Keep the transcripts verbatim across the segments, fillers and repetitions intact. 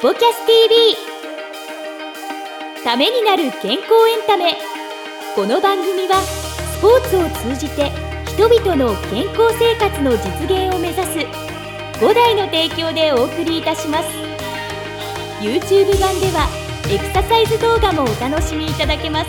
ポキャス ティービー ためになる健康エンタメ。この番組はスポーツを通じて人々の健康生活の実現を目指す五代の提供でお送りいたします。 YouTube 版ではエクササイズ動画もお楽しみいただけます。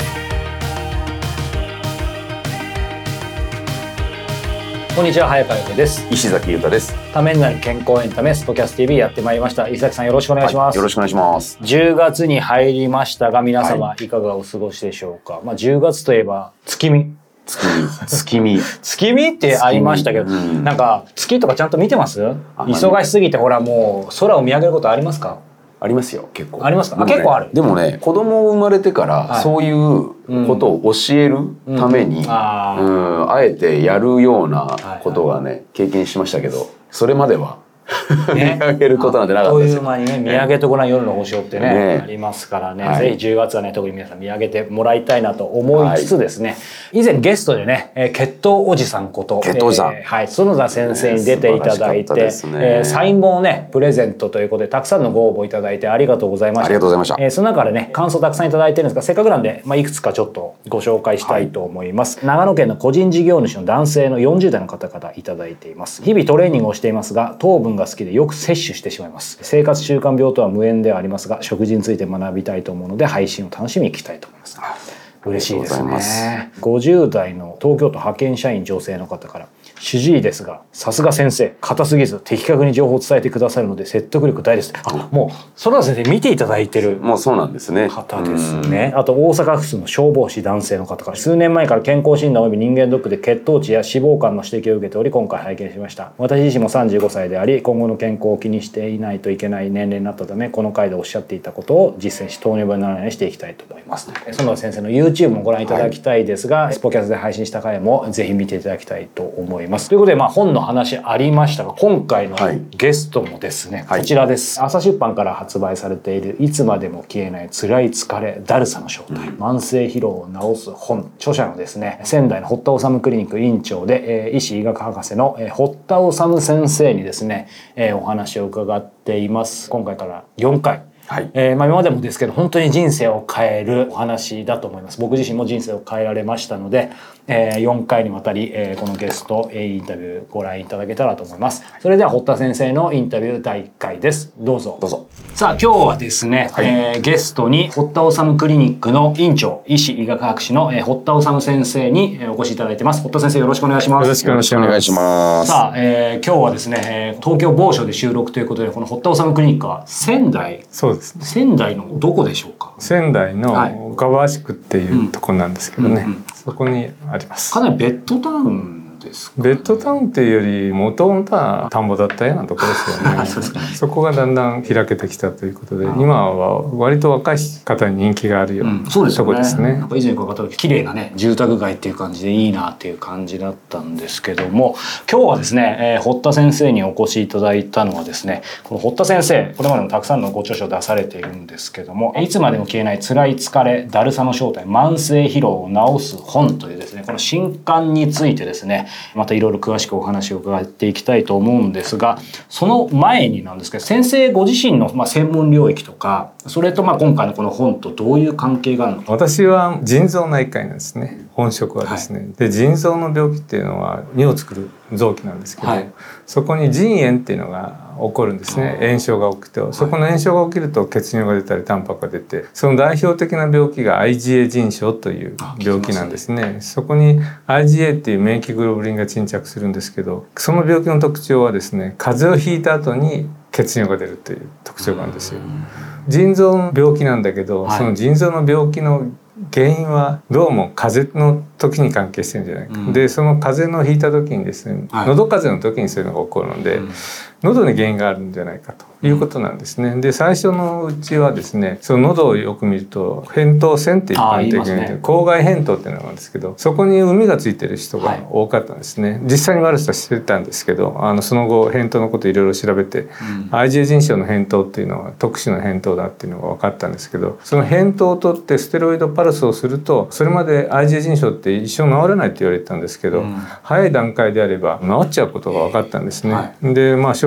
こんにちは、早川由美です。 石崎裕太です。 ためになる健康エンタメスポキャス ティービー やってまいりました。石崎さん、よろしくお願いします。 はい、よろしくお願いします。 じゅうがつに入りましたが、皆様いかがお過ごしでしょうか。はい、まあじゅうがつといえば月見。 月見。月見。 月見ってありましたけど、うん、なんか月とかちゃんと見てます？忙しすぎてほらもう空を見上げることありますか？ ありますよ、結構。 ありますか？あ、 ね、 結構ある。 でもね、子供生まれてからそういうことを教えるために、うんうん、あ, あえてやるようなことがね、はいはい、経験しましたけど、それまではね、見上げることなんてなかったですよ。 あっという間にね、見上げてごらん夜の星をってね、ねありますからね、はい、ぜひじゅうがつはね、特に皆さん見上げてもらいたいなと思いつつですね、はい、以前ゲストでね、えー、血糖おじさんこと血糖おじさん、 えー、はい、園田先生に出ていただいて、ねえー、サイン本をねプレゼントということでたくさんのご応募いただいてありがとうございました。 ありがとうございました。 えー、その中でね感想たくさんいただいてるんですが、せっかくなんで、まあ、いくつかちょっとご紹介したいと思います。はい、長野県の個人事業主の男性のよんじゅう代の方からいただいています。日々トレーニングをしていますが、糖分が好きでよく摂取してしまいます。生活習慣病とは無縁ではありますが、食事について学びたいと思うので配信を楽しみに聞きたいと思います。嬉しいですね。ごじゅう代の東京都派遣社員女性の方から、主治医ですがさすが先生、硬すぎず的確に情報を伝えてくださるので説得力大です。あ、もう園田先生見ていただいてるもうそうなんですね方ですね。あと大阪府の消防士男性の方から、数年前から健康診断および人間ドックで血糖値や脂肪肝の指摘を受けており、今回拝見しました。私自身もさんじゅうごさいであり、今後の健康を気にしていないといけない年齢になったため、この回でおっしゃっていたことを実践し糖尿病にならないようにしていきたいと思います。園田先生の YouTube もご覧いただきたいですが、はい、スポキャスで配信した回もぜひ見ていただきたいと思います。ということで、まあ本の話ありましたが、今回のゲストもですね、はい、こちらです。朝出版から発売されているいつまでも消えない辛い疲れだるさの正体、うん、慢性疲労を治す本。著者のですね、仙台の堀田治クリニック院長で、えー、医師医学博士の、えー、堀田治先生にですね、えー、お話を伺っています。今回からよんかい、はいえーまあ、今までもですけど本当に人生を変えるお話だと思います。僕自身も人生を変えられましたので、えー、よんかいにわたり、えー、このゲスト、えー、インタビューご覧いただけたらと思います。それでは堀田先生のインタビューだいいっかいです。どうぞどうぞ。 さあ今日はですね、はいえー、ゲストに堀田治クリニックの院長、医師医学博士の、えー、堀田治先生に、えー、お越しいただいてます。堀田先生、よろしくお願いします。 よろしくお願いします。 さあ、えー、今日はですね、えー、東京某所で収録ということで、この堀田治クリニックは仙台、 そうですね、 仙台のどこでしょうか？ 仙台の岡川宿っていうところなんですけどね、はいうんうんうん、そこにあります。 かなりベッドタウンですかね。 ベッドタウンっていうよりもともとは田んぼだったようなところですよね。そ, ねそこがだんだん開けてきたということで、今は割と若い方に人気があるような、うん、そうですよね、とこですね。 なんか以前伺った時綺麗なね住宅街っていう感じでいいなっていう感じだったんですけども、今日はですね、えー、堀田先生にお越しいただいたのはですね、この堀田先生これまでもたくさんのご著書を出されているんですけども、いつまでも消えない辛い疲れだるさの正体、慢性疲労を治す本というですね、この新刊についてですね、またいろいろ詳しくお話を伺っていきたいと思うんですが、その前になんですけど、先生ご自身のまあ専門領域とか、それとまあ今回のこの本とどういう関係があるのか。 私は腎臓内科医なんですね。本職はですね、はい、で腎臓の病気っていうのは尿を作る臓器なんですけど、はい、そこに腎炎っていうのが起こるんですね。炎症が起きて、そこの炎症が起きると血尿が出たりタンパクが出て、その代表的な病気が アイジーエー 腎症という病気なんですね。そこに アイジーエー っていう免疫グロブリンが沈着するんですけど、その病気の特徴はですね、風邪をひいた後に血尿が出るという特徴があるんですよ。腎臓の病気なんだけど、はい、その腎臓の病気の原因はどうも風邪の時に関係してるんじゃないか、うん、でその風邪のひいた時にですね、はい、喉風邪の時にそういうのが起こるので、うん、喉に原因があるんじゃないかということなんですね。で最初のうちはですね、その喉をよく見ると扁桃腺っていう一般的に、ね、口外扁桃っていうのがあるんですけど、そこに膿がついてる人が多かったんですね、はい、実際に悪さしてたんですけど、あのその後扁桃のこといろいろ調べて、うん、アイジーエー 腎症の扁桃っていうのは特殊な扁桃だっていうのが分かったんですけど、その扁桃を取ってステロイドパルスをすると、それまで アイジーエー 腎症って一生治らないって言われてたんですけど、うん、早い段階であれば治っちゃうことが分かったんですね、はい、でまあ将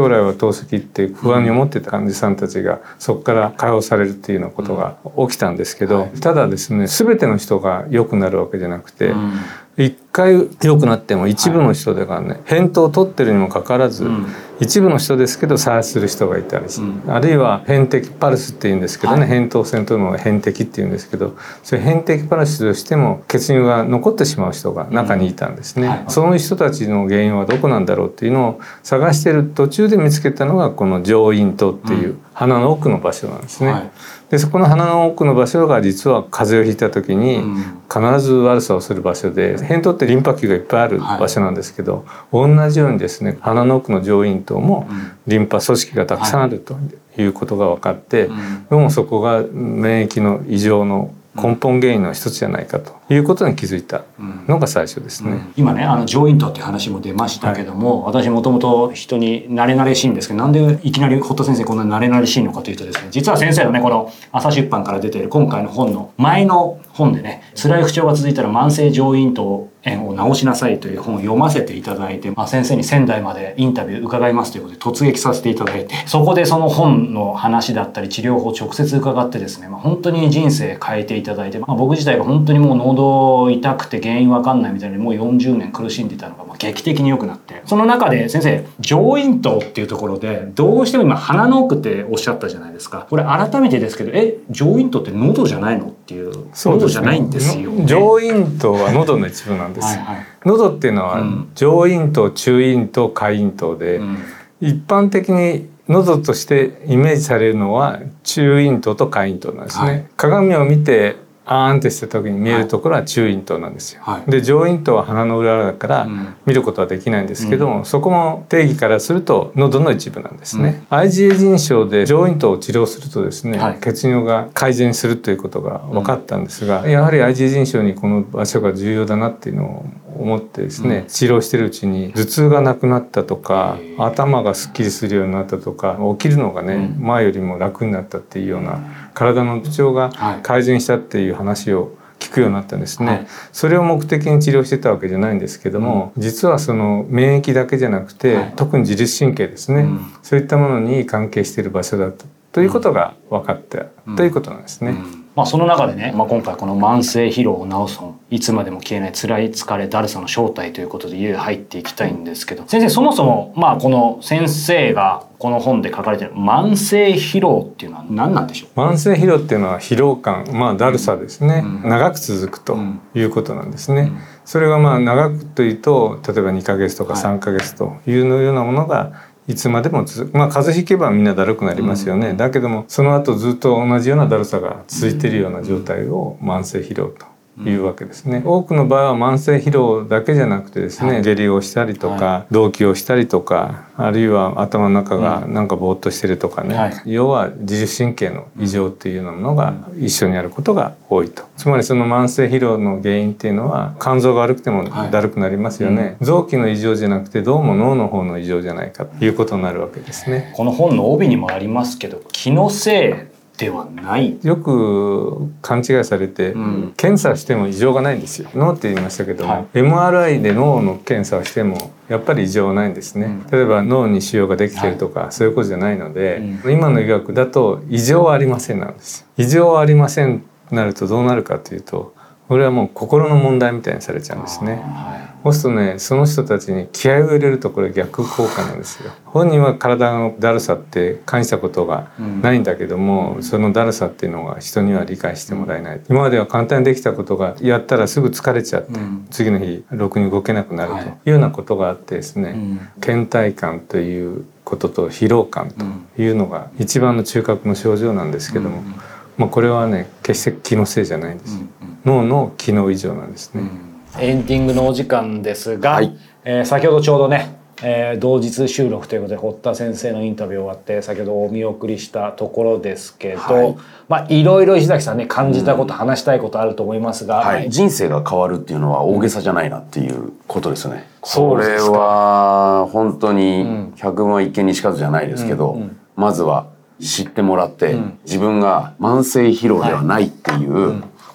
将来は透析って不安に思ってた患者さんたちがそこから解放されるっていうようなことが起きたんですけど、はい、ただですね全ての人が良くなるわけじゃなくて、うん一回良くなっても一部の人でがね、はい、返答を取ってるにもかかわらず、うん、一部の人ですけど再発する人がいたりして、うん、あるいは偏敵パルスっていうんですけどね、はい、扁桃腺というのは偏敵っていうんですけど、そういう偏敵パルスとしても血尿が残ってしまう人が中にいたんですね、うんはい、その人たちの原因はどこなんだろうっていうのを探している途中で見つけたのがこの上咽頭っていう鼻の奥の場所なんですね、はいでそこの鼻の奥の場所が実は風邪をひいた時に必ず悪さをする場所で、扁桃ってリンパ球がいっぱいある場所なんですけど、はい、同じようにですね鼻の奥の上咽頭もリンパ組織がたくさんあるということが分かって、はい、どうもそこが免疫の異常の根本原因の一つじゃないかということに気づいたのが最初ですね、うんうん、 今ねあの上咽頭っていう話も出ましたけども、はい、私もともと人に慣れ慣れしいんですけど、なんでいきなり堀田先生こんなに慣れ慣れしいのかというとですね、実は先生のねこの朝出版から出ている今回の本の前の本でね、辛い不調が続いたら慢性上咽頭炎を治しなさいという本を読ませていただいて、まあ、先生に仙台までインタビュー伺いますということで突撃させていただいて、そこでその本の話だったり治療法を直接伺ってですね、まあ、本当に人生変えていただいて、まあ、僕自体が本当にもう喉痛くて原因わかんないみたいにもうよんじゅうねん苦しんでいたのがまあ劇的に良くなって、その中で先生上咽頭っていうところでどうしても今鼻の奥っておっしゃったじゃないですか。これ改めてですけど、え上咽頭って喉じゃないのっていう、喉じゃないんですよ、ね、 上咽頭は喉の一部なんですはい、はい、喉っていうのは上咽頭、中咽頭、下咽頭で、うん、一般的に喉としてイメージされるのは中咽頭と下咽頭なんですね、はい、鏡を見てあーんってした時に見えるところは中咽頭なんですよ、はい、で上咽頭は鼻の裏だから見ることはできないんですけども、うん、そこも定義からすると喉の一部なんですね、うん、アイジーエー 腎症で上咽頭を治療するとですね、はい、血尿が改善するということが分かったんですが、うん、やはり アイジーエー 腎症にこの場所が重要だなっていうのを思ってですね、うん、治療してるうちに頭痛がなくなったとか頭がすっきりするようになったとか起きるのがね、うん、前よりも楽になったっていうような体の不調が改善したっていう話を聞くようになったんですね、はい、それを目的に治療してたわけじゃないんですけども、うん、実はその免疫だけじゃなくて、はい、特に自律神経ですね、うん、そういったものに関係している場所だと、ということが分かった、うん、ということなんですね、うんうんまあ、その中でね、まあ、今回この慢性疲労を治す本、いつまでも消えない辛い疲れだるさの正体ということでいよいよ入っていきたいんですけど、先生そもそもまあこの先生がこの本で書かれている慢性疲労っていうのは何なんでしょう。慢性疲労っていうのは疲労感、まあだるさですね、うん、長く続くということなんですね、うん、それがまあ長くというと例えばにかげつとかさんかげつというのようなものがいつまでも続く、まあ風邪ひけばみんなだるくなりますよね、うん、だけどもその後ずっと同じようなだるさが続いているような状態を慢性疲労というわけですね、うん、多くの場合は慢性疲労だけじゃなくてですね、はい、下痢をしたりとか、はい、動悸をしたりとか、あるいは頭の中がなんかぼーっとしてるとかね、はい、要は自律神経の異常っていうようなものが一緒にあることが多いと。つまりその慢性疲労の原因っていうのは肝臓が悪くてもだるくなりますよね、はいうん、臓器の異常じゃなくてどうも脳の方の異常じゃないかということになるわけですね。 この本の帯にもありますけど、気のせいではない。 よく勘違いされて、うん、検査しても異常がないんですよ。脳って言いましたけども、はい、エムアールアイ で脳の検査をしてもやっぱり異常はないんですね、うん、例えば脳に腫瘍ができているとか、はい、そういうことじゃないので、うん、今の医学だと異常はありませんなんです。異常はありませんとなるとどうなるかというと、これはもう心の問題みたいにされちゃうんですね、はい、そうするとね、その人たちに気合を入れるとこれ逆効果なんですよ。本人は体のだるさって感じたことがないんだけども、うん、そのだるさっていうのが人には理解してもらえない、うん、今までは簡単にできたことがやったらすぐ疲れちゃって、うん、次の日ろくに動けなくなるというようなことがあってですね、はい、倦怠感ということと疲労感というのが一番の中核の症状なんですけども、うんまあ、これはね決して気のせいじゃないんです、うんうん、脳の機能異常なんですね、 うん、エンディングのお時間ですが、はいえー、先ほどちょうどね、えー、同日収録ということで堀田先生のインタビュー終わって先ほどお見送りしたところですけど、はい、まあいろいろ石崎さんね感じたこと、うん、話したいことあると思いますが、 はい、人生が変わるっていうのは大げさじゃないなっていうことですね、うん、これは本当に百聞は一見にしかずじゃないですけど、うんうん、まずは知ってもらって、うん、自分が慢性疲労ではないっていう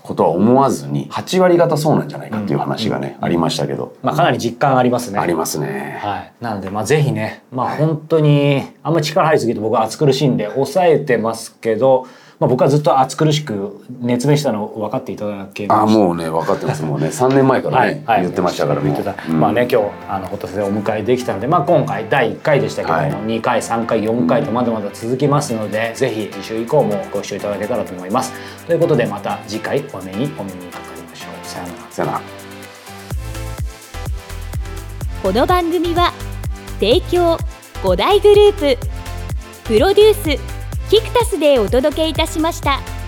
ことは思わずにはち割方そうなんじゃないかっていう話がね、うん、ありましたけど、 まあ、かなり実感ありますね。 ありますね。 はい、なのでまあぜひね、まあ、本当にあんまり力入りすぎると僕は暑苦しいんで抑えてますけど、まあ、僕はずっと暑苦しく熱弁したのを分かっていただけました。 あもうね分かってますもうねさんねんまえからね、はい、言ってましたから言ってた、うん、まあね今日あの堀田先生をお迎えできたので、まあ、今回だいいっかいでしたけども、はい、にかいさんかいよんかいとまだまだ続きますので、うん、ぜひ次週以降もご視聴いただけたらと思います。ということでまた次回お目にお目にかかりましょう。さよなら。 さよなら。 この番組は提供ご大グループプロデュースキクタスでお届けいたしました。